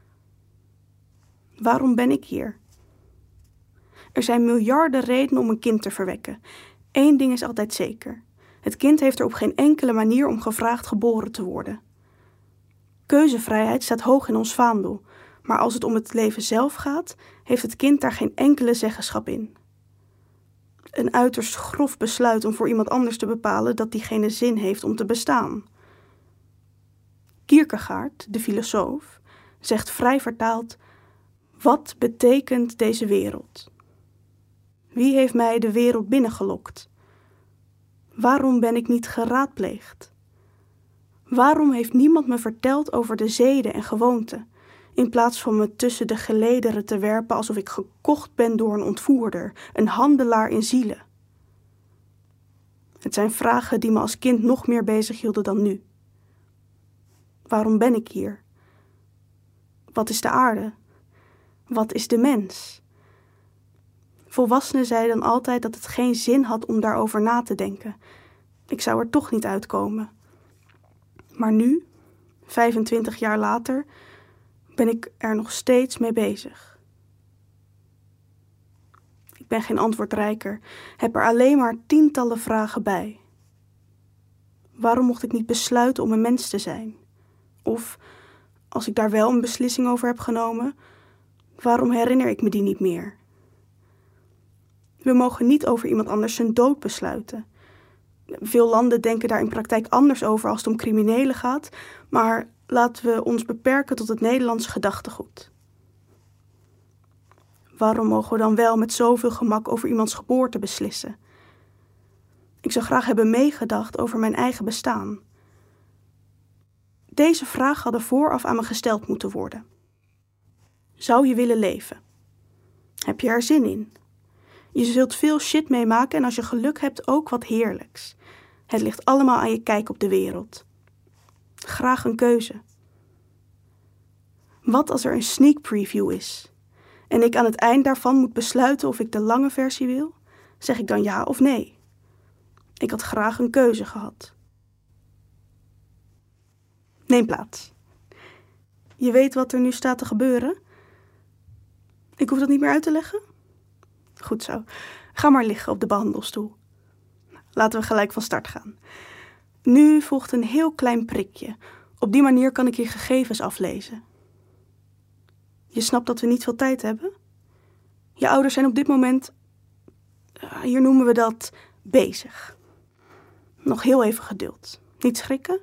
B: Waarom ben ik hier? Er zijn miljarden redenen om een kind te verwekken. Eén ding is altijd zeker. Het kind heeft er op geen enkele manier om gevraagd geboren te worden. Keuzevrijheid staat hoog in ons vaandel, maar als het om het leven zelf gaat, heeft het kind daar geen enkele zeggenschap in. Een uiterst grof besluit om voor iemand anders te bepalen dat diegene zin heeft om te bestaan. Kierkegaard, de filosoof, zegt vrij vertaald: wat betekent deze wereld? Wie heeft mij de wereld binnengelokt? Waarom ben ik niet geraadpleegd? Waarom heeft niemand me verteld over de zeden en gewoonten, in plaats van me tussen de gelederen te werpen alsof ik gekocht ben door een ontvoerder, een handelaar in zielen? Het zijn vragen die me als kind nog meer bezighielden dan nu. Waarom ben ik hier? Wat is de aarde? Wat is de mens? Volwassenen zeiden dan altijd dat het geen zin had om daarover na te denken. Ik zou er toch niet uitkomen. Maar nu, 25 jaar later, ben ik er nog steeds mee bezig. Ik ben geen antwoordrijker, heb er alleen maar tientallen vragen bij. Waarom mocht ik niet besluiten om een mens te zijn? Of, als ik daar wel een beslissing over heb genomen, waarom herinner ik me die niet meer? We mogen niet over iemand anders zijn dood besluiten. Veel landen denken daar in praktijk anders over als het om criminelen gaat, maar laten we ons beperken tot het Nederlandse gedachtegoed. Waarom mogen we dan wel met zoveel gemak over iemands geboorte beslissen? Ik zou graag hebben meegedacht over mijn eigen bestaan. Deze vraag hadden vooraf aan me gesteld moeten worden. Zou je willen leven? Heb je er zin in? Je zult veel shit meemaken en als je geluk hebt ook wat heerlijks. Het ligt allemaal aan je kijk op de wereld. Graag een keuze. Wat als er een sneak preview is? En ik aan het eind daarvan moet besluiten of ik de lange versie wil? Zeg ik dan ja of nee? Ik had graag een keuze gehad. Neem plaats. Je weet wat er nu staat te gebeuren? Ik hoef dat niet meer uit te leggen? Goed zo. Ga maar liggen op de behandelstoel. Laten we gelijk van start gaan. Nu volgt een heel klein prikje. Op die manier kan ik je gegevens aflezen. Je snapt dat we niet veel tijd hebben? Je ouders zijn op dit moment, hier noemen we dat, bezig. Nog heel even geduld. Niet schrikken?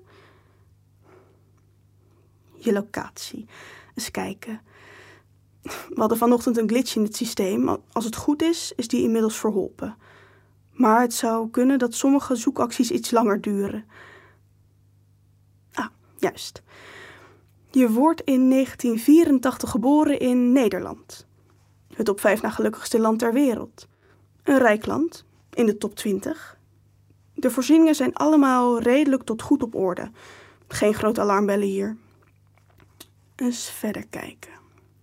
B: Je locatie. Eens kijken. We hadden vanochtend een glitch in het systeem. Als het goed is, is die inmiddels verholpen. Maar het zou kunnen dat sommige zoekacties iets langer duren. Ah, juist. Je wordt in 1984 geboren in Nederland. Het op 5 na gelukkigste land ter wereld. Een rijk land, in de top 20. De voorzieningen zijn allemaal redelijk tot goed op orde. Geen grote alarmbellen hier. Eens verder kijken.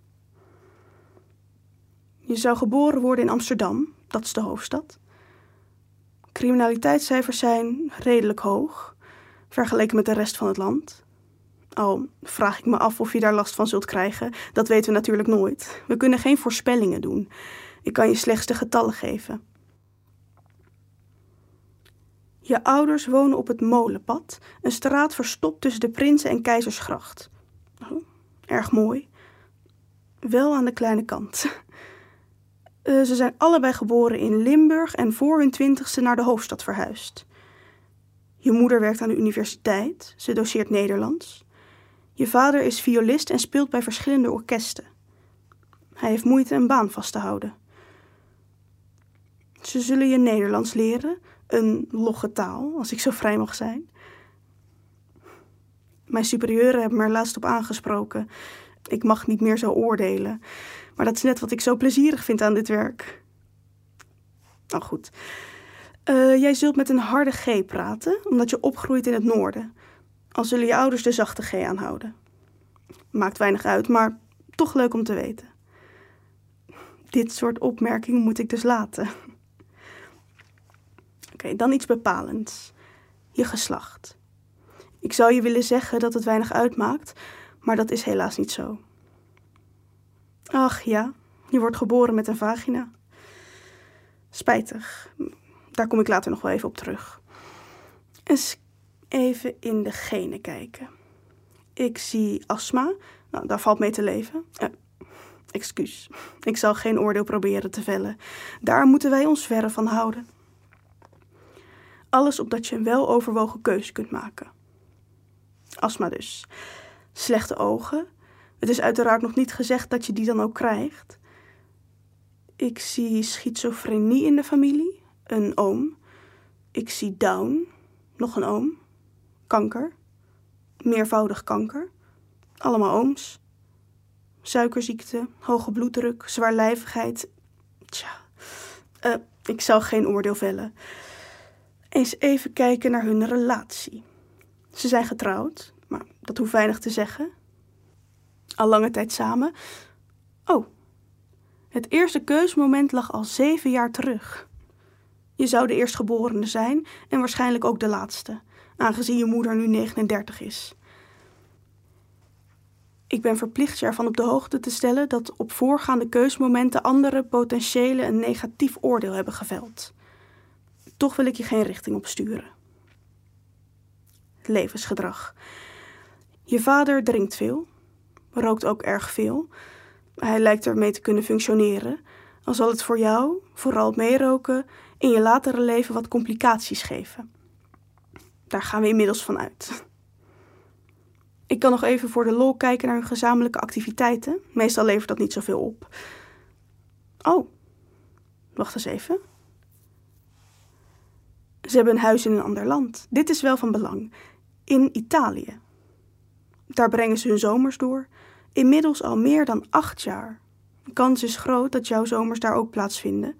B: Je zou geboren worden in Amsterdam, dat is de hoofdstad. Criminaliteitscijfers zijn redelijk hoog, vergeleken met de rest van het land. Al vraag ik me af of je daar last van zult krijgen, dat weten we natuurlijk nooit. We kunnen geen voorspellingen doen. Ik kan je slechts de getallen geven. Je ouders wonen op het Molenpad, een straat verstopt tussen de Prinsen- en Keizersgracht. Oh, erg mooi. Wel aan de kleine kant. Ze zijn allebei geboren in Limburg en voor hun 20ste naar de hoofdstad verhuisd. Je moeder werkt aan de universiteit, ze doceert Nederlands. Je vader is violist en speelt bij verschillende orkesten. Hij heeft moeite een baan vast te houden. Ze zullen je Nederlands leren, een logge taal, als ik zo vrij mag zijn. Mijn superieuren hebben me er laatst op aangesproken. Ik mag niet meer zo oordelen. Maar dat is net wat ik zo plezierig vind aan dit werk. Nou goed. Jij zult met een harde G praten, omdat je opgroeit in het noorden. Al zullen je ouders de zachte G aanhouden. Maakt weinig uit, maar toch leuk om te weten. Dit soort opmerkingen moet ik dus laten. Oké, dan iets bepalends. Je geslacht. Ik zou je willen zeggen dat het weinig uitmaakt, maar dat is helaas niet zo. Ach ja, je wordt geboren met een vagina. Spijtig. Daar kom ik later nog wel even op terug. Eens even in de genen kijken. Ik zie astma. Nou, daar valt mee te leven. Excuus. Ik zal geen oordeel proberen te vellen. Daar moeten wij ons verre van houden. Alles opdat je een weloverwogen keuze kunt maken. Astma dus. Slechte ogen. Het is uiteraard nog niet gezegd dat je die dan ook krijgt. Ik zie schizofrenie in de familie. Een oom. Ik zie Down. Nog een oom. Kanker. Meervoudig kanker. Allemaal ooms. Suikerziekte, hoge bloeddruk, zwaarlijvigheid. Tja, ik zal geen oordeel vellen. Eens even kijken naar hun relatie. Ze zijn getrouwd, maar dat hoeft weinig te zeggen. Al lange tijd samen. Oh, het eerste keusmoment lag al 7 jaar terug. Je zou de eerstgeborene zijn en waarschijnlijk ook de laatste, aangezien je moeder nu 39 is. Ik ben verplicht je ervan op de hoogte te stellen dat op voorgaande keusmomenten anderen potentiële een negatief oordeel hebben geveld. Toch wil ik je geen richting op sturen. Levensgedrag. Je vader drinkt veel, rookt ook erg veel. Hij lijkt ermee te kunnen functioneren, al zal het voor jou, vooral het meeroken, in je latere leven wat complicaties geven. Daar gaan we inmiddels van uit. Ik kan nog even voor de lol kijken naar hun gezamenlijke activiteiten. Meestal levert dat niet zoveel op. Oh, wacht eens even. Ze hebben een huis in een ander land. Dit is wel van belang. In Italië. Daar brengen ze hun zomers door. Inmiddels al meer dan 8 jaar. De kans is groot dat jouw zomers daar ook plaatsvinden.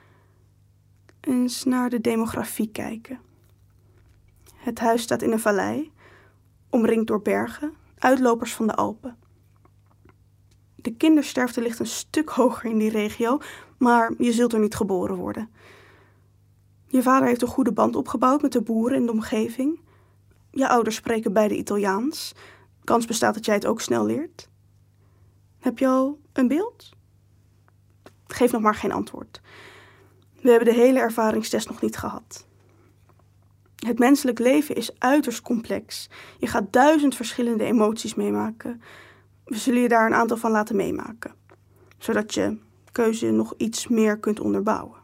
B: Eens naar de demografie kijken. Het huis staat in een vallei, omringd door bergen, uitlopers van de Alpen. De kindersterfte ligt een stuk hoger in die regio, maar je zult er niet geboren worden. Je vader heeft een goede band opgebouwd met de boeren in de omgeving. Je ouders spreken beide Italiaans. Kans bestaat dat jij het ook snel leert. Heb je al een beeld? Geef nog maar geen antwoord. We hebben de hele ervaringstest nog niet gehad. Het menselijk leven is uiterst complex. Je gaat 1000 verschillende emoties meemaken. We zullen je daar een aantal van laten meemaken, zodat je keuze nog iets meer kunt onderbouwen.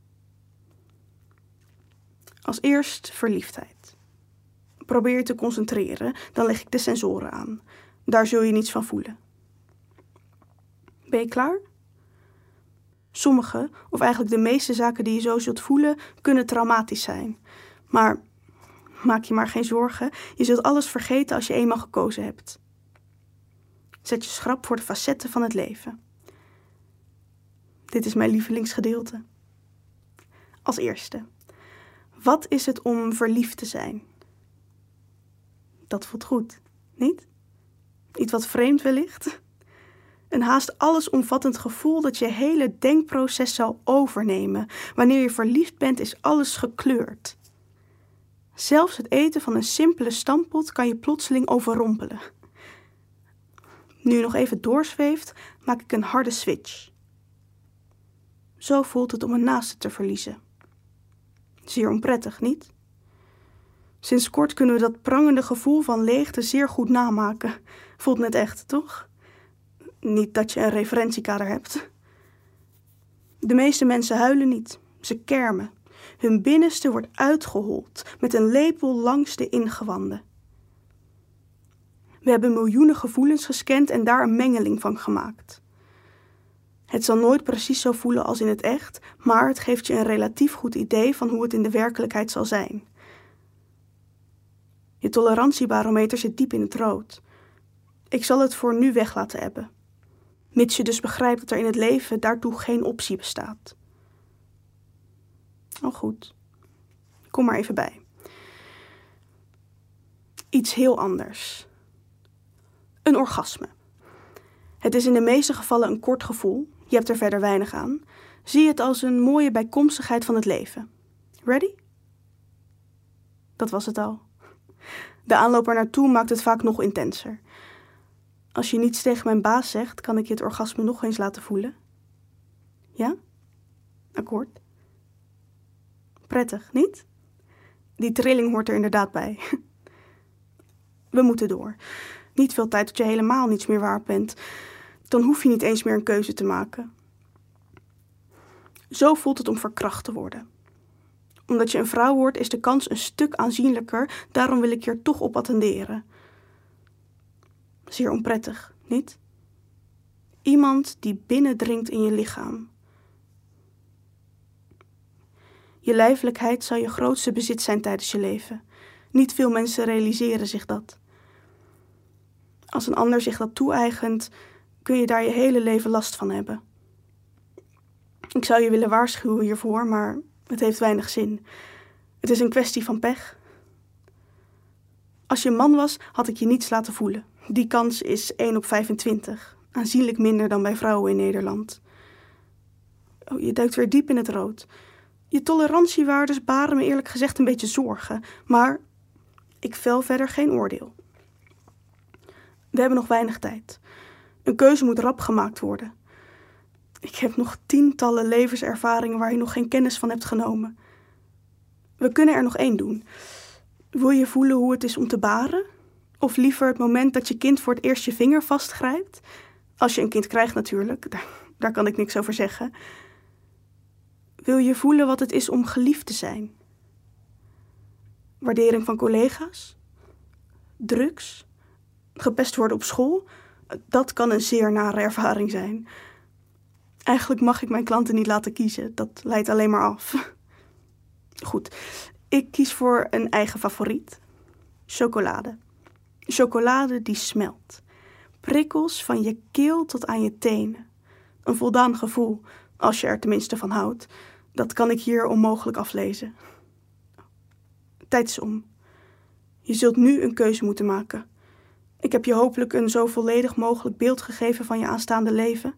B: Als eerst verliefdheid. Probeer je te concentreren, dan leg ik de sensoren aan. Daar zul je niets van voelen. Ben je klaar? Sommige, of eigenlijk de meeste zaken die je zo zult voelen, kunnen traumatisch zijn. Maar maak je maar geen zorgen, je zult alles vergeten als je eenmaal gekozen hebt. Zet je schrap voor de facetten van het leven. Dit is mijn lievelingsgedeelte. Als eerste, wat is het om verliefd te zijn? Dat voelt goed, niet? Iets wat vreemd wellicht? Een haast allesomvattend gevoel dat je hele denkproces zal overnemen. Wanneer je verliefd bent, is alles gekleurd. Zelfs het eten van een simpele stampot kan je plotseling overrompelen. Nu je nog even doorzweeft, maak ik een harde switch. Zo voelt het om een naaste te verliezen. Zeer onprettig, niet? Sinds kort kunnen we dat prangende gevoel van leegte zeer goed namaken. Voelt net echt, toch? Niet dat je een referentiekader hebt. De meeste mensen huilen niet, ze kermen. Hun binnenste wordt uitgehold met een lepel langs de ingewanden. We hebben miljoenen gevoelens gescand en daar een mengeling van gemaakt. Het zal nooit precies zo voelen als in het echt, maar het geeft je een relatief goed idee van hoe het in de werkelijkheid zal zijn. Je tolerantiebarometer zit diep in het rood. Ik zal het voor nu weg laten ebben. Mits je dus begrijpt dat er in het leven daartoe geen optie bestaat. Al goed. Kom maar even bij. Iets heel anders. Een orgasme. Het is in de meeste gevallen een kort gevoel. Je hebt er verder weinig aan. Zie het als een mooie bijkomstigheid van het leven. Ready? Dat was het al. De aanloop er naartoe maakt het vaak nog intenser. Als je niets tegen mijn baas zegt, kan ik je het orgasme nog eens laten voelen. Ja? Akkoord. Prettig, niet? Die trilling hoort er inderdaad bij. We moeten door. Niet veel tijd tot je helemaal niets meer waard bent. Dan hoef je niet eens meer een keuze te maken. Zo voelt het om verkracht te worden. Omdat je een vrouw wordt, is de kans een stuk aanzienlijker. Daarom wil ik je er toch op attenderen. Zeer onprettig, niet? Iemand die binnendringt in je lichaam. Je lijfelijkheid zal je grootste bezit zijn tijdens je leven. Niet veel mensen realiseren zich dat. Als een ander zich dat toe-eigent, kun je daar je hele leven last van hebben. Ik zou je willen waarschuwen hiervoor, maar het heeft weinig zin. Het is een kwestie van pech. Als je een man was, had ik je niets laten voelen. Die kans is 1 op 25. Aanzienlijk minder dan bij vrouwen in Nederland. Oh, je duikt weer diep in het rood. Je tolerantiewaardes baren me eerlijk gezegd een beetje zorgen. Maar ik vel verder geen oordeel. We hebben nog weinig tijd. Een keuze moet rap gemaakt worden. Ik heb nog tientallen levenservaringen waar je nog geen kennis van hebt genomen. We kunnen er nog 1 doen. Wil je voelen hoe het is om te baren? Of liever het moment dat je kind voor het eerst je vinger vastgrijpt? Als je een kind krijgt natuurlijk, daar kan ik niks over zeggen. Wil je voelen wat het is om geliefd te zijn? Waardering van collega's? Drugs? Gepest worden op school? Dat kan een zeer nare ervaring zijn. Eigenlijk mag ik mijn klanten niet laten kiezen. Dat leidt alleen maar af. Goed, ik kies voor een eigen favoriet. Chocolade. Chocolade die smelt. Prikkels van je keel tot aan je tenen. Een voldaan gevoel, als je er tenminste van houdt. Dat kan ik hier onmogelijk aflezen. Tijd is om. Je zult nu een keuze moeten maken. Ik heb je hopelijk een zo volledig mogelijk beeld gegeven van je aanstaande leven.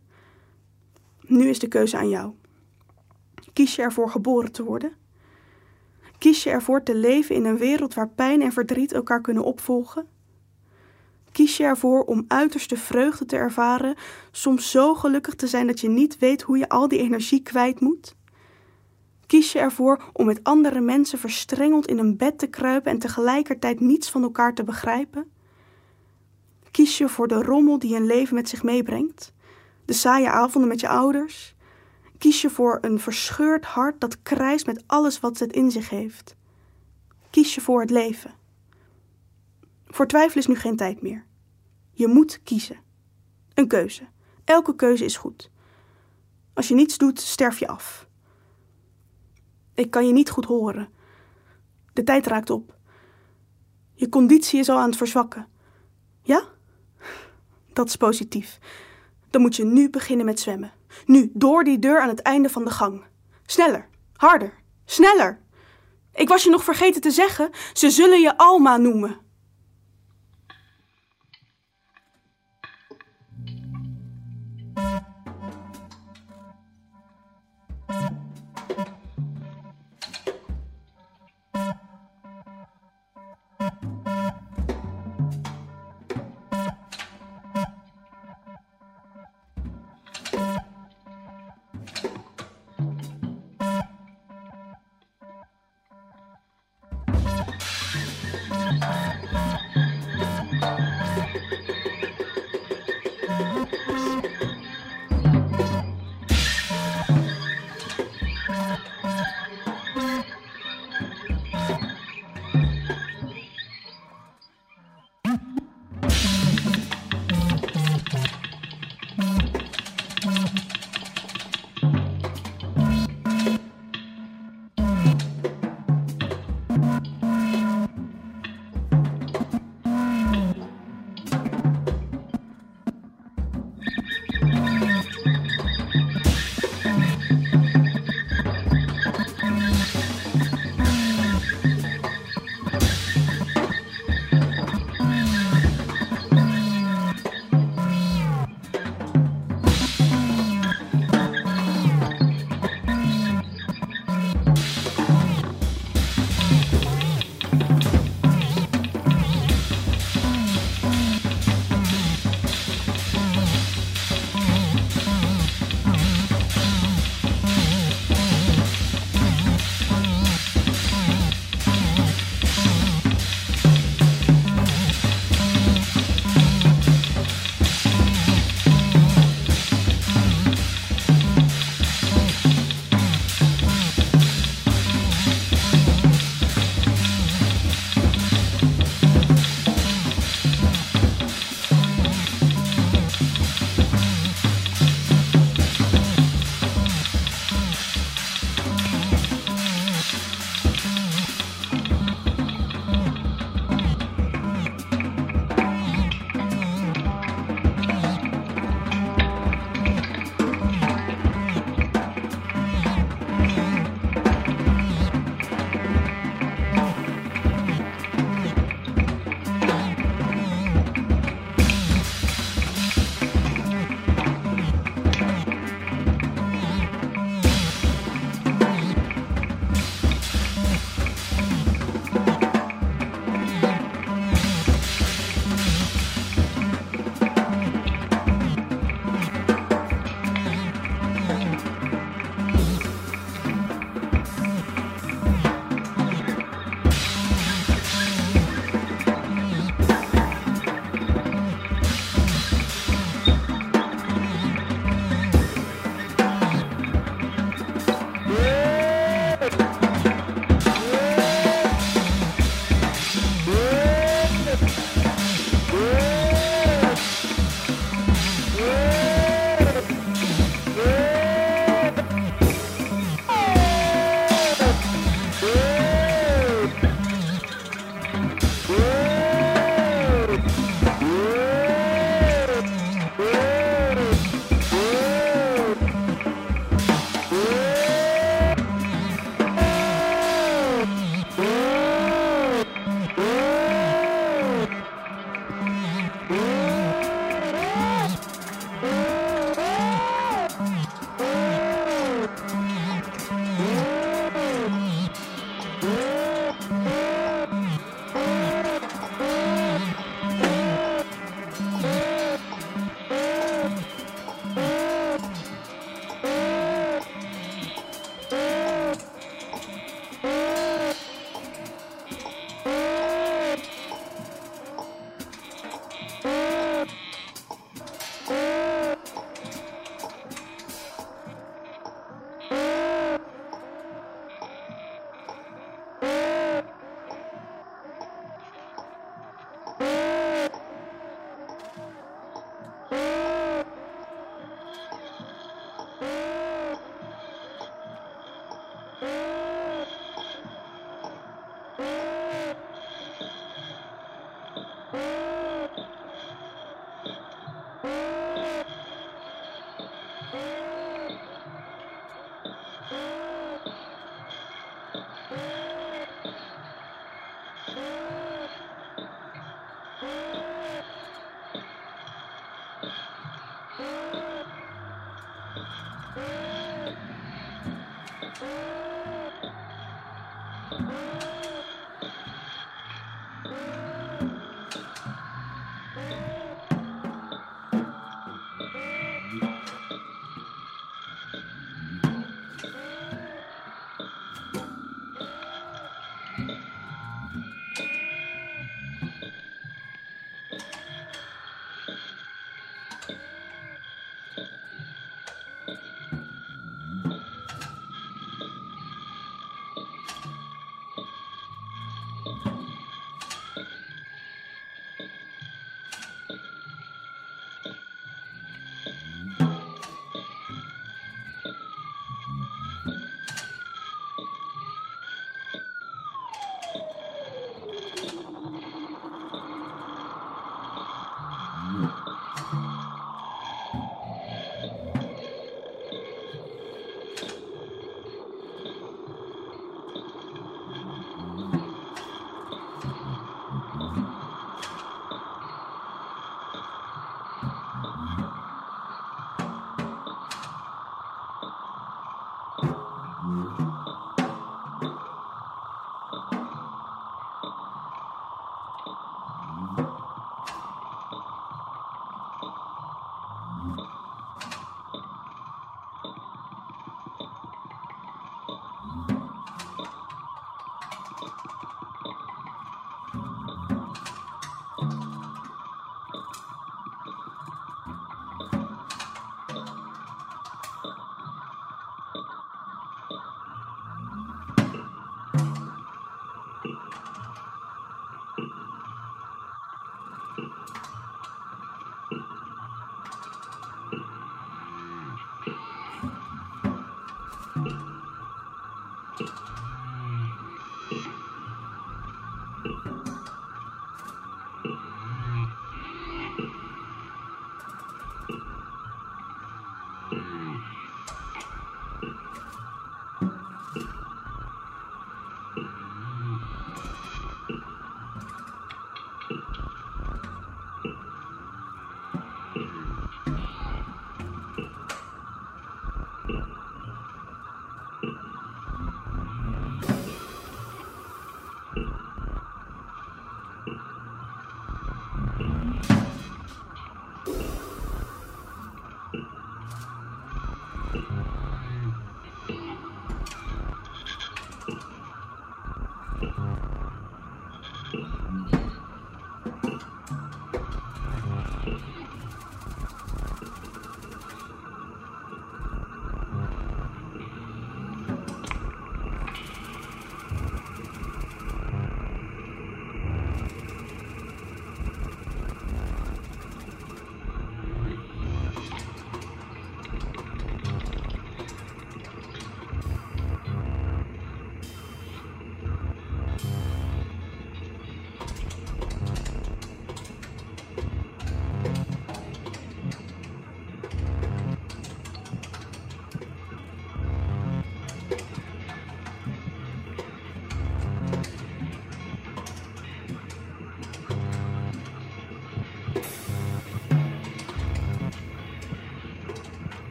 B: Nu is de keuze aan jou. Kies je ervoor geboren te worden? Kies je ervoor te leven in een wereld waar pijn en verdriet elkaar kunnen opvolgen? Kies je ervoor om uiterste vreugde te ervaren, soms zo gelukkig te zijn dat je niet weet hoe je al die energie kwijt moet? Kies je ervoor om met andere mensen verstrengeld in een bed te kruipen en tegelijkertijd niets van elkaar te begrijpen? Kies je voor de rommel die een leven met zich meebrengt? De saaie avonden met je ouders? Kies je voor een verscheurd hart dat krijst met alles wat het in zich heeft? Kies je voor het leven? Voor twijfel is nu geen tijd meer. Je moet kiezen. Een keuze. Elke keuze is goed. Als je niets doet, sterf je af. Ik kan je niet goed horen. De tijd raakt op. Je conditie is al aan het verzwakken. Ja? Dat is positief. Dan moet je nu beginnen met zwemmen. Nu, door die deur aan het einde van de gang. Sneller, harder, sneller. Ik was je nog vergeten te zeggen, ze zullen je Alma noemen.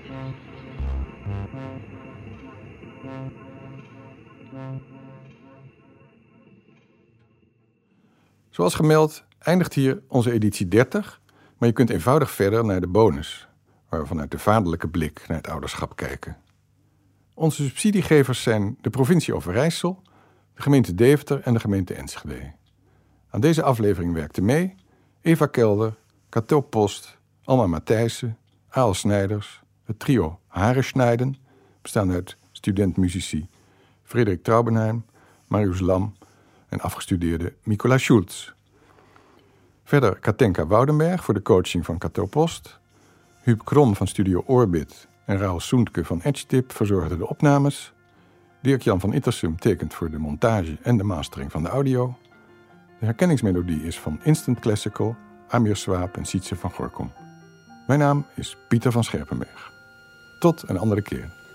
A: Zoals gemeld eindigt hier onze editie 30, maar je kunt eenvoudig verder naar de bonus, waar we vanuit de vaderlijke blik naar het ouderschap kijken. Onze subsidiegevers zijn de provincie Overijssel, de gemeente Deventer en de gemeente Enschede. Aan deze aflevering werkten mee Eva Kelder, Cato Post, Alma Matthijssen, Aal Snijders, het trio Harenschneiden, bestaande uit student-muzici Frederik Traubenheim, Marius Lam en afgestudeerde Mikola Schulz. Verder Katenka Woudenberg voor de coaching van Cato Post, Huub Krom van Studio Orbit en Raoul Soentke van EdgeTip verzorgden de opnames. Dirk-Jan van Ittersum tekent voor de montage en de mastering van de audio. De herkenningsmelodie is van Instant Classical, Amir Swaap en Sietse van Gorkom. Mijn naam is Pieter van Scherpenberg. Tot een andere keer.